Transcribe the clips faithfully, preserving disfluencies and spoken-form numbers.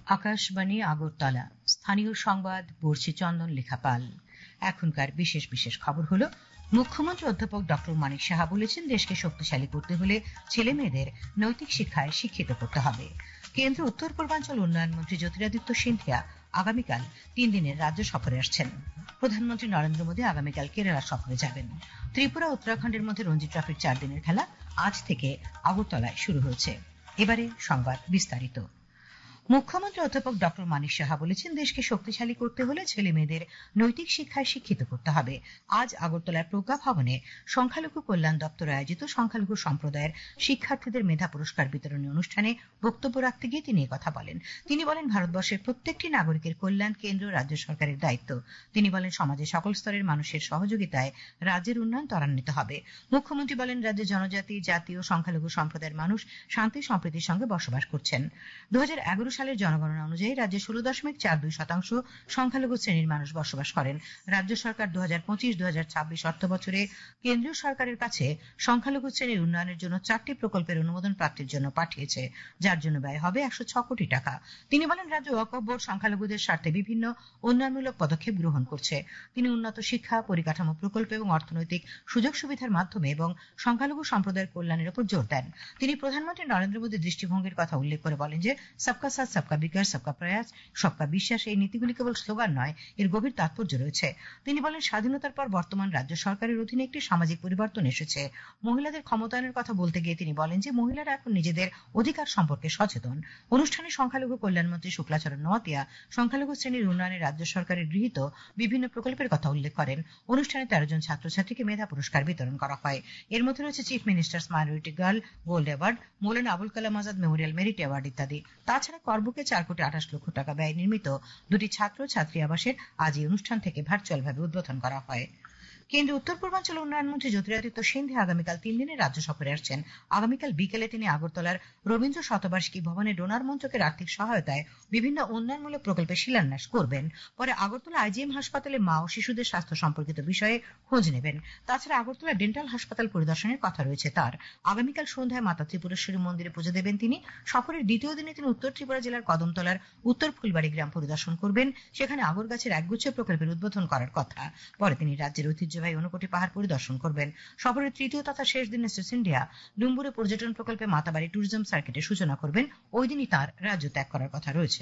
আকাশবাণী আগরতলা স্থানীয় সংবাদ পড়ছি চন্দন লেখা পাল। এখনকার বিশেষ বিশেষ খবর হলো, মুখ্যমন্ত্রী অধ্যাপক ডক্টর মানিক সাহা বলেছেন, দেশকে শক্তিশালী করতে হলে ছেলে মেয়েদের নৈতিক শিক্ষায় শিক্ষিত করতে হবে। কেন্দ্র উত্তর পূর্বাঞ্চল উন্নয়ন মন্ত্রী জ্যোতিরাদিত্য সিন্ধিয়া আগামীকাল তিন দিনের রাজ্য সফরে আসছেন। প্রধানমন্ত্রী নরেন্দ্র মোদী আগামীকাল কেরালা সফরে যাবেন। ত্রিপুরা উত্তরাখণ্ডের মধ্যে রঞ্জি ট্রফির চার দিনের খেলা আজ থেকে আগরতলায় শুরু হয়েছে। এবারে সংবাদ বিস্তারিত। মুখ্যমন্ত্রী অধ্যাপক ডক্টর মানিক সাহা বলেছেন, দেশকে শক্তিশালী করতে হলে ছেলে মেয়েদের নৈতিক শিক্ষায় শিক্ষিত করতে হবে। আজ আগরতলার প্রজ্ঞা ভবনে সংখ্যালঘু কল্যাণ দপ্তর আয়োজিত সংখ্যালঘু সম্প্রদায়ের শিক্ষার্থীদের মেধা পুরস্কার বিতরণী অনুষ্ঠানে বক্তব্য রাখতে গিয়ে তিনি কথা বলেন। তিনি বলেন, ভারতবর্ষের প্রত্যেকটি নাগরিকের কল্যাণ কেন্দ্র রাজ্য সরকারের দায়িত্ব। তিনি বলেন, সমাজের সকল স্তরের মানুষের সহযোগিতায় রাজ্যের উন্নয়ন ত্বরান্বিত হবে। মুখ্যমন্ত্রী বলেন, রাজ্যে জনজাতি, জাতি ও সংখ্যালঘু সম্প্রদায়ের মানুষ শান্তি সম্প্রীতির সঙ্গে বসবাস করছেন। দু হাজার এগারো সালের জনগণনা অনুযায়ী রাজ্যে ষোলো দশমিক চার দুই শতাংশ সংখ্যালঘু শ্রেণীর মানুষ বসবাস করেন। রাজ্য সরকার দু হাজার পঁচিশ দু হাজার ছাব্বিশ অর্থ বছরে কেন্দ্রীয় সরকারের কাছে সংখ্যালঘু শ্রেণীর উন্নয়নের জন্য চারটি প্রকল্পের অনুমোদন প্রাপ্তির জন্য পাঠিয়েছে, যার জন্য ব্যয় হবে একশো ছ কোটি টাকা। তিনি বলেন, রাজ্য ওয়াকফ বোর্ড সংখ্যালঘুদের স্বার্থে বিভিন্ন উন্নয়নমূলক পদক্ষেপ গ্রহণ করছে। তিনি উন্নত শিক্ষা, পরিকাঠামো প্রকল্প এবং অর্থনৈতিক সুযোগ সুবিধার মাধ্যমে এবং সংখ্যালঘু সম্প্রদায়ের কল্যাণের উপর জোর দেন। তিনি প্রধানমন্ত্রী নরেন্দ্র মোদীর দৃষ্টিভঙ্গির কথা উল্লেখ করে বলেন যে, সবকা সাথ সবকা বিকাশ সবকা প্রয়াস সবকা বিশ্বাস এই নীতিগুলি কেবল স্লোগান নয়, এর গভীর তাৎপর্য রয়েছে। তিনি বলেন, স্বাধীনতার পর বর্তমান রাজ্য সরকারের অধীনে একটি সামাজিক পরিবর্তন এসেছে। মহিলাদের ক্ষমতায়নের কথা বলতে গিয়ে তিনি বলেন যে, মহিলারা এখন নিজেদের অধিকার সম্পর্কে সচেতন। অনুষ্ঠানে সংখ্যালঘু কল্যাণমন্ত্রী শুক্লাচরণ নোয়াতিয়া সংখ্যালঘু শ্রেণীর উন্নয়নে রাজ্য সরকারের গৃহীত বিভিন্ন প্রকল্পের কথা উল্লেখ করেন। অনুষ্ঠানে তেরো জন ছাত্রছাত্রীকে মেধা পুরস্কার বিতরণ করা হয়। এর মধ্যে রয়েছে chief minister's minority girl gold award, Maulana Abul Kalam Azad memorial merit award ইত্যাদি। তাছাড়া করবুকে চার কোটি আঠাশ লক্ষ টাকা ব্যয় নির্মিত দুটি ছাত্র ছাত্রী আবাসের আজ এই অনুষ্ঠান থেকে ভার্চুয়াল ভাবে উদ্বোধন করা হয়। কেন্দ্রীয় উত্তর পূর্বাঞ্চল উন্নয়ন মন্ত্রী জ্যোতিরাদিত্য সিন্ধিয়া আগামীকাল তিন দিনের রাজ্য সফরে আসছেন। আগামীকাল বিকেলে তিনি আগরতলার রবীন্দ্র শতবার্ষিকী ভবনে ডোনার মঞ্চকের আর্থিক সহায়তায় বিভিন্ন উন্নয়নমূলক প্রকল্পের শিলান্যাস করবেন। পরে আগরতলা আইজিএম হাসপাতালে মা ও শিশুদের স্বাস্থ্য সম্পর্কিত বিষয়ে খোঁজ নেবেন। তাছাড়া আগরতলা ডেন্টাল হাসপাতাল পরিদর্শনের কথা রয়েছে তার। আগামীকাল সন্ধ্যায় মাতা ত্রিপুরেশ্বরী মন্দিরে পুজো দেবেন তিনি। সফরের দ্বিতীয় দিনে তিনি উত্তর ত্রিপুরা জেলার কদমতলার উত্তর ফুলবাড়ি গ্রাম পরিদর্শন করবেন। সেখানে আগরগাছের একগুচ্ছ প্রকল্পের উদ্বোধন করার কথা। পরে তিনি রাজ্যের ঐতিহ্যবাহী ঊনকোটি পাহাড় পরিদর্শন করবেন। সফরের তৃতীয় তথা শেষ দিনে শ্রী সিন্ধিয়া ডুম্বুরে পর্যটন প্রকল্পে মাতাবাড়ি ট্যুরিজম সার্কিটের সূচনা করবেন। ওই দিনই তার রাজ্য ত্যাগ করার কথা রয়েছে।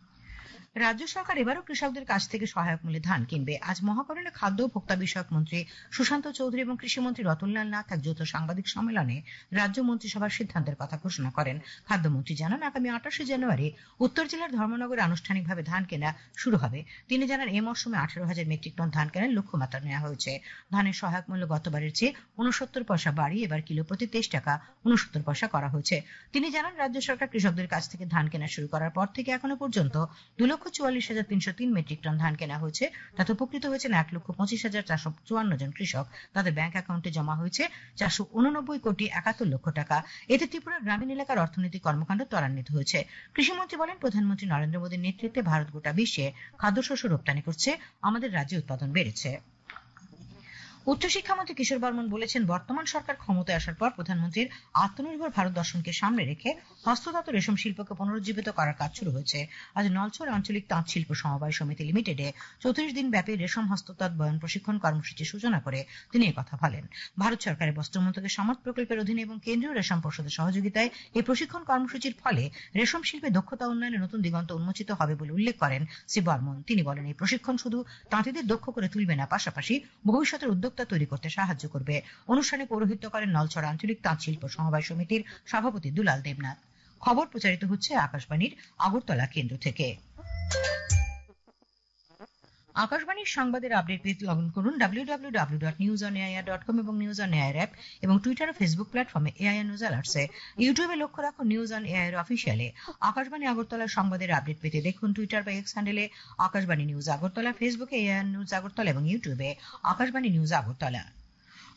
রাজ্য সরকার এবারও কৃষকদের কাছ থেকে সহায়ক মূল্যে ধান কিনবে। আজ মহাকরণে খাদ্য ও ভোক্তা বিষয়ক মন্ত্রী সুশান্ত চৌধুরী এবং কৃষিমন্ত্রী রতনলাল নাথ এক যৌথ সাংবাদিক সম্মেলনে রাজ্য মন্ত্রিসভার সিদ্ধান্তের কথা ঘোষণা করেন। খাদ্যমন্ত্রী জানান, আগামী আঠাশে জানুয়ারি উত্তর জেলার ধর্মনগরে আনুষ্ঠানিকভাবে ধান কেনা শুরু হবে। তিনি জানান, এই মরশুমে আঠারো হাজার মেট্রিক টন ধান কেনার লক্ষ্যমাত্রা নেওয়া হয়েছে। ধানের সহায়ক মূল্য গতবারের চেয়ে উনসত্তর পয়সা বাড়িয়ে এবার কিলো প্রতি তেইশ টাকা উনসত্তর পয়সা করা হয়েছে। তিনি জানান, রাজ্য সরকার কৃষকদের কাছ থেকে ধান কেনা শুরু করার পর থেকে এখনো পর্যন্ত দু লক্ষ চুয়াল্লিশ হাজার তিনশো তিন মেট্রিক টন ধান কেনা হয়েছে। তাতে উপকৃত হয়েছেন এক লক্ষ পঁচিশ হাজার চারশো চুয়ান্ন জন কৃষক। তাদের ব্যাংক অ্যাকাউন্টে জমা হয়েছে চারশো উননব্বই কোটি একাত্তর লক্ষ টাকা। এতে ত্রিপুরার গ্রামীণ এলাকার অর্থনৈতিক কর্মকাণ্ড ত্বরান্বিত হয়েছে। কৃষিমন্ত্রী বলেন, প্রধানমন্ত্রী নরেন্দ্র মোদীর নেতৃত্বে ভারত গোটা বিশ্বে খাদ্যশস্য রপ্তানি করছে, আমাদের রাজ্যে উৎপাদন বেড়েছে। উচ্চশিক্ষামন্ত্রী কিশোর বর্মন বলেছেন, বর্তমান সরকার ক্ষমতায় আসার পর প্রধানমন্ত্রীর আত্মনির্ভর ভারত দর্শনকে সামনে রেখে হস্ততাঁত রেশম শিল্পকে পুনরুজ্জীবিত করার কাজ শুরু হয়েছে। আজ নলছর আঞ্চলিক তাঁত শিল্প সমবায় সমিতি লিমিটেডে চৌত্রিশ দিন ব্যাপী রেশম হস্ততাঁত বয়ন প্রশিক্ষণ কর্মসূচির সূচনা করে তিনি একথা বলেন। ভারত সরকারের বস্ত্র মন্ত্রকের সমাজ প্রকল্পের অধীনে এবং কেন্দ্রীয় রেশম পর্ষদের সহযোগিতায় এই প্রশিক্ষণ কর্মসূচির ফলে রেশম শিল্পে দক্ষতা উন্নয়নে নতুন দিগন্ত উন্মোচিত হবে বলে উল্লেখ করেন শ্রী বর্মন। তিনি বলেন, এই প্রশিক্ষণ শুধু তাঁতিদের দক্ষ করে তুলবে না, পাশাপাশি ভবিষ্যতের উদ্যোক্তা তৈরি করতে সাহায্য করবে। অনুষ্ঠানে পৌরোহিত্য করেন নলছড় আঞ্চলিক তাঁত শিল্প সমবায় সমিতির সভাপতি দুলাল দেবনাথ। খবর প্রচারিত হচ্ছে আকাশবাণীর আগরতলা কেন্দ্র থেকে। আকাশবাণীর সংবাদের আপডেট পেতে লগ ইন করুন W W W dot news on AIR dot com এবং নিউজ অন এআইআর অ্যাপ এবং টুইটার ও ফেসবুক প্ল্যাটফর্মে এআইআর নিউজ অ্যালার্টসে। ইউটিউবে লক্ষ্য রাখুন নিউজ অন এআইআর অফিসিয়ালে। আকাশবাণী আগরতলার সংবাদের আপডেট পেতে দেখুন টুইটার বা এক্স হ্যান্ডেলে আকাশবাণী নিউজ আগরতলা, ফেসবুকে এআইআর নিউজ আগরতলা এবং ইউটিউবে আকাশবাণী নিউজ আগরতলা।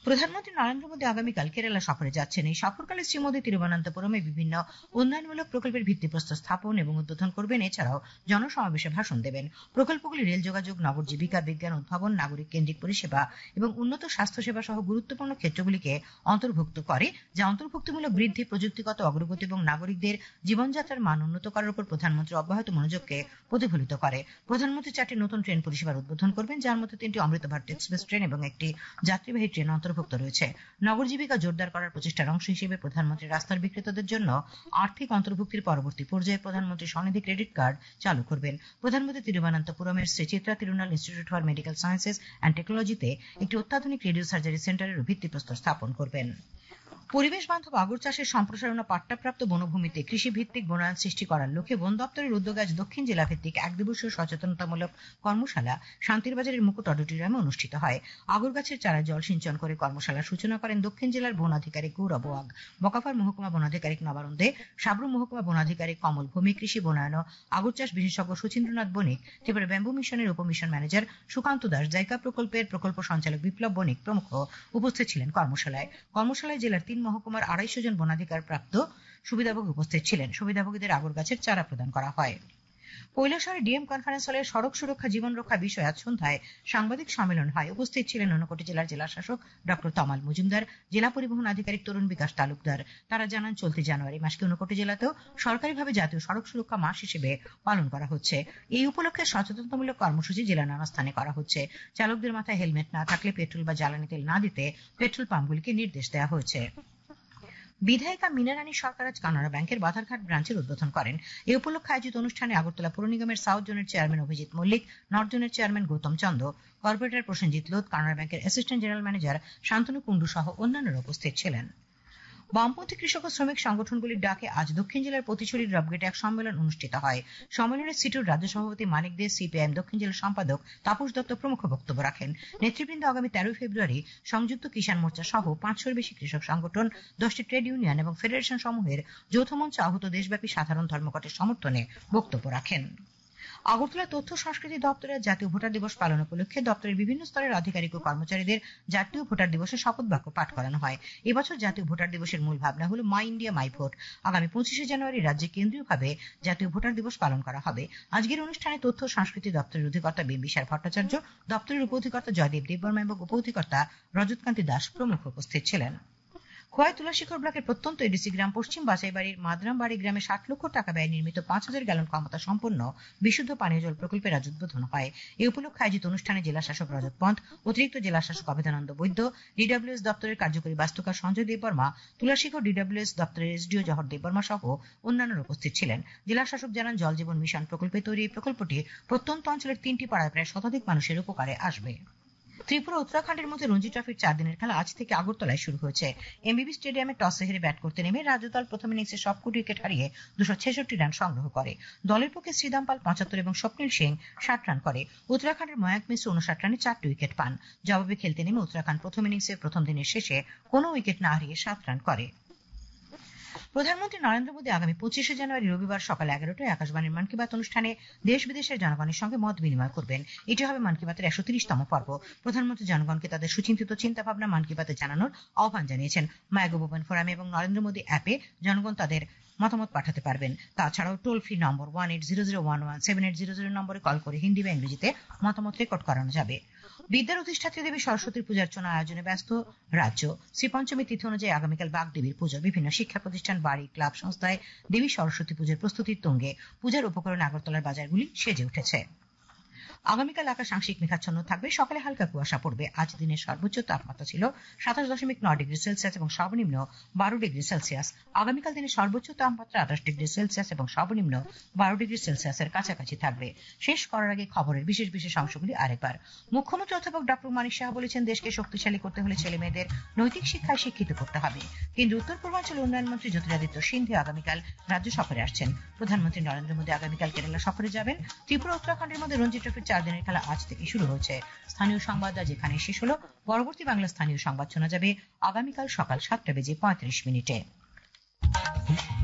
প্রধানমন্ত্রী নরেন্দ্র মোদী আগামীকাল কেরালা সফরে যাচ্ছেন। এই সফরকালে শ্রী মোদী তিরুবনন্তপুরমে বিভিন্ন উন্নয়নমূলক প্রকল্পের ভিত্তিপ্রস্তর স্থাপন এবং উদ্বোধন করবেন। এছাড়াও জনসমাবেশে ভাষণ দেবেন। প্রকল্পগুলি রেল যোগাযোগ, নগর জীবিকা, বিজ্ঞান উদ্ভাবন, নাগরিক কেন্দ্রিক পরিষেবা এবং উন্নত স্বাস্থ্যসেবা সহ গুরুত্বপূর্ণ ক্ষেত্রগুলিকে অন্তর্ভুক্ত করে, যা অন্তর্ভুক্তিমূলক বৃদ্ধি, প্রযুক্তিগত অগ্রগতি এবং নাগরিকদের জীবনযাত্রার মান উন্নত করার উপর প্রধানমন্ত্রীর অব্যাহত মনোযোগকে প্রতিফলিত করে। প্রধানমন্ত্রী চারটি নতুন ট্রেন পরিষেবার উদ্বোধন করবেন, যার মধ্যে তিনটি অমৃত ভারত এক্সপ্রেস ট্রেন এবং একটি যাত্রীবাহী ট্রেন অন্তর্ভুক্ত রয়েছে। নগর জীবিকা জোরদার করার প্রচেষ্টার অংশ হিসেবে প্রধানমন্ত্রী রাস্তার বিক্রেতাদের জন্য আর্থিক অন্তর্ভুক্তির পরবর্তী পর্যায়ে প্রধানমন্ত্রী স্বনিধি ক্রেডিট কার্ড চালু করবেন। প্রধানমন্ত্রী তিরুবনন্তপুরমের Sree Chitra Tirunal institute for medical sciences and টেকনোলজিতে একটি অত্যাধুনিক রেডিও সার্জারি সেন্টারের ভিত্তিপ্রস্তর স্থাপন করবেন। পরিবেশ বান্ধব আগর চাষের সম্প্রসারণ ও পাট্টাপ্রাপ্ত বনভূমিতে কৃষি ভিত্তিক বনায়ন সৃষ্টি করার লক্ষ্যে বন দপ্তরের উদ্যোগে আজ দক্ষিণ জেলা ভিত্তিক এক দিবসীয় সচেতনতামূলক কর্মশালা শান্তিরবাজারের মুকুট অডিটোরিয়ামে অনুষ্ঠিত হয়। আগর গাছের চারা জল সিঞ্চন করে কর্মশালার সূচনা করেন দক্ষিণ জেলার বন আধিকারিক গৌরব ওয়াগ, বকাফার মহকুমা বন আধিকারিক নবারুণ দে, সাবরুম মহকুমা বন আধিকারিক কমল ভূমি, কৃষি বনায়ন ও আগর চাষ বিশেষজ্ঞ সুচিন্দ্রনাথ বণিক, ত্রিপুরা ব্যাম্বু মিশনের উপমিশন ম্যানেজার সুকান্ত দাস, জাইকা প্রকল্পের প্রকল্প সঞ্চালক বিপ্লব বণিক প্রমুখ উপস্থিত ছিলেন। কর্মশালায় কর্মশালায় জেলার তিন মহকুমার আড়াইশো জন বনাধিকার প্রাপ্ত সুবিধাভোগী উপস্থিত ছিলেন। সুবিধাভোগীদের আগর গাছের চারা প্রদান করা হয়। কৈলাসহরে ডিএম কনফারেন্স হলে সড়ক সুরক্ষা জীবন রক্ষা বিষয়ে আজ সন্ধ্যায় সাংবাদিক সম্মেলন হয়। উপস্থিত ছিলেন ঊনকোটি জেলার জেলা শাসক ডক্টর তমাল মজুমদার, জেলা পরিবহন আধিকারিক তরুণ বিকাশ তালুকদার। তারা জানান, চলতি জানুয়ারি মাসকে ঊনকোটি জেলাতেও সরকারিভাবে জাতীয় সড়ক সুরক্ষা মাস হিসেবে পালন করা হচ্ছে। এই উপলক্ষে সচেতনতামূলক কর্মসূচি জেলা নানা স্থানে করা হচ্ছে। চালকদের মাথায় হেলমেট না থাকলে পেট্রোল বা জ্বালানি তেল না দিতে পেট্রোল পাম্পগুলিকে নির্দেশ দেওয়া হয়েছে। বিধায়িকা মীনা রানী সরকার আজ কানাড়া ব্যাংকের বাধারঘাট ব্রাঞ্চের উদ্বোধন করেন। এই উপলক্ষে আয়োজিত অনুষ্ঠানে আগরতলা পৌর নিগমের সাউথ জোনের চেয়ারম্যান অভিজিৎ মল্লিক, নর্থ জোনের চেয়ারম্যান গৌতম চন্দ, কর্পোরেটর প্রসেনজিৎ লোধ, কানাড়া ব্যাংকের assistant general manager Santanu Kundu সহ অন্যান্যরা উপস্থিত ছিলেন। বামপন্থী কৃষক ও শ্রমিক সংগঠনগুলির ডাকে আজ দক্ষিণ জেলার পতিছড়ির রবগেটে এক সম্মেলন অনুষ্ঠিত হয়। সম্মেলনে সিটুর রাজ্য সভাপতি মানিক দে, সিপিআইএম দক্ষিণ জেলার সম্পাদক তাপস দত্ত প্রমুখ বক্তব্য রাখেন। নেতৃবৃন্দ আগামী তেরোই ফেব্রুয়ারি সংযুক্ত কিষাণ মোর্চা সহ পাঁচশোর বেশি কৃষক সংগঠন, দশটি ট্রেড ইউনিয়ন এবং ফেডারেশন সমূহের যৌথ মঞ্চে আহত দেশব্যাপী সাধারণ ধর্মঘটের সমর্থনে বক্তব্য রাখেন। আগরতলা তথ্য সংস্কৃতি দপ্তরের জাতীয় ভোটার দিবস পালন উপলক্ষে দপ্তরের বিভিন্ন স্তরের আধিকারিক ও কর্মচারীদের জাতীয় ভোটার দিবসের শপথ বাক্য পাঠ করানো হয়। এবছর জাতীয় ভোটার দিবসের মূল ভাবনা হল মাই ইন্ডিয়া মাই ভোট। আগামী পঁচিশে জানুয়ারি রাজ্যে কেন্দ্রীয়ভাবে জাতীয় ভোটার দিবস পালন করা হবে। আজকের অনুষ্ঠানে তথ্য সংস্কৃতি দপ্তরের অধিকর্তা বিম্বিসার ভট্টাচার্য, দপ্তরের উপ অধিকর্তা জয়দেব দেববর্মা এবং উপ অধিকর্তা রজতকান্তি দাস প্রমুখ উপস্থিত ছিলেন। খোয়াই তুলাশিখর ব্লকের প্রত্যন্ত এডিসি গ্রাম পশ্চিম বাছাইবাড়ির মাদরামবাড়ি গ্রামে ষাট লক্ষ টাকা ব্যয় নির্মিত পাঁচ হাজার গ্যালন ক্ষমতা সম্পন্ন বিশুদ্ধ পানীয় জল প্রকল্পের আজ উদ্বোধন হয়। এই উপলক্ষে আয়োজিত অনুষ্ঠানে জেলা শাসক রজত পন্থ, অতিরিক্ত জেলা শাসক অভেদানন্দ বৈদ্য, ডিডব্লিউএস দপ্তরের কার্যকরী বাস্তুকার সঞ্জয় দেববর্মা, তুলাশিখর ডিডব্লিউএস দপ্তরের এসডিও জহর দেববর্মা সহ অন্যান্যরা উপস্থিত ছিলেন। জেলা শাসক জানান, জল জীবন মিশন প্রকল্পে তৈরি এই প্রকল্পটি প্রত্যন্ত অঞ্চলের তিনটি পাড়ায় প্রায় শতাধিক মানুষের উপকারে আসবে। ত্রিপুরা উত্তরাখণ্ডের মধ্যে রঞ্জি ট্রফির চার দিনের খেলা আজ থেকে আগরতলায় শুরু হয়েছে। এমবিবি স্টেডিয়ামে টস হেরে ব্যাট করতে নেমে রাজ্য দল প্রথম ইনিংসে সবকটি উইকেট হারিয়ে দুশো ছেষট্টি রান সংগ্রহ করে। দলের পক্ষে শ্রীদাম পাল পঁচাত্তর এবং স্বপ্নিল সিং ষাট রান করে। উত্তরাখণ্ডের ময়াঙ্ক মিশ্র উনষাট রানে চারটি উইকেট পান। জবাবে খেলতে নেমে উত্তরাখণ্ড প্রথম ইনিংসে প্রথম দিনের শেষে কোনো উইকেট না হারিয়ে সাত রান করে। প্রধানমন্ত্রী নরেন্দ্র মোদী আগামী পঁচিশে জানুয়ারি রবিবার সকাল এগারোটায় আকাশবাণীর মন কি বাত অনুষ্ঠানে দেশ বিদেশের জনগণের সঙ্গে মত বিনিময় করবেন। এটি হবে মন কি বাতের একশো তিরিশতম পর্ব। প্রধানমন্ত্রী জনগণকে তাদের সুচিন্তিত চিন্তা ভাবনা মন কি বাতে জানানোর আহ্বান জানিয়েছেন। মাইগভ ওপেন ফোরামে এবং নরেন্দ্র মোদী অ্যাপে জনগণ তাদের মতামত পাঠাতে পারবেন। তাছাড়াও toll free number one eight zero zero one one seven eight zero zero নম্বরে কল করে হিন্দি বা ইংরেজিতে মতামত রেকর্ড করানো যাবে। বিদ্যার অধিষ্ঠাত্রী দেবী সরস্বতীর পূজার্চনা আয়োজনে ব্যস্ত রাজ্য। শ্রীপঞ্চমী তিথি অনুযায়ী আগামীকাল বাগদেবীর পুজো। বিভিন্ন শিক্ষা প্রতিষ্ঠান, বাড়ি, ক্লাব সংস্থায় দেবী সরস্বতী পুজোর প্রস্তুতির তুঙ্গে। পূজার উপকরণ আগরতলার বাজারগুলি সেজে উঠেছে। আগামীকাল আকাশ আংশিক মেঘাচ্ছন্ন থাকবে। সকালে হালকা কুয়াশা পড়বে। আজ দিনের সর্বোচ্চ তাপমাত্রা ছিল সাতাশ দশমিক নয় ডিগ্রি সেলসিয়াস এবং সর্বনিম্ন বারো ডিগ্রি সেলসিয়াস। আগামীকাল দিনের সর্বোচ্চ তাপমাত্রা আঠাশ ডিগ্রি সেলসিয়াস এবং সর্বনিম্ন বারো ডিগ্রি সেলসিয়াসের কাছাকাছি থাকবে। শেষ করার আগে খবরের বিশেষ বিশেষ অংশগুলি আরেকবার। মুখ্যমন্ত্রী অধ্যাপক ডক্টর মানিক সাহা বলেছেন, দেশকে শক্তিশালী করতে হলে ছেলে মেয়েদের নৈতিক শিক্ষায় শিক্ষিত করতে হবে। কেন্দ্রীয় উত্তর পূর্বাঞ্চল উন্নয়ন মন্ত্রী জ্যোতিরাদিত্য সিন্ধিয়া আগামীকাল রাজ্য সফরে আসছেন। প্রধানমন্ত্রী নরেন্দ্র মোদী আগামীকাল কেরালা সফরে যাবেন। ত্রিপুরা উত্তরাখণ্ডের মধ্যে রঞ্জি ট্রফির চার দিনের খেলা আজ থেকে শুরু হয়েছে। স্থানীয় সংবাদ আজ এখানে শেষ হলো। পরবর্তী বাংলা স্থানীয় সংবাদ শোনা যাবে আগামীকাল সকাল সাতটা বেজে পঁয়ত্রিশ মিনিটে।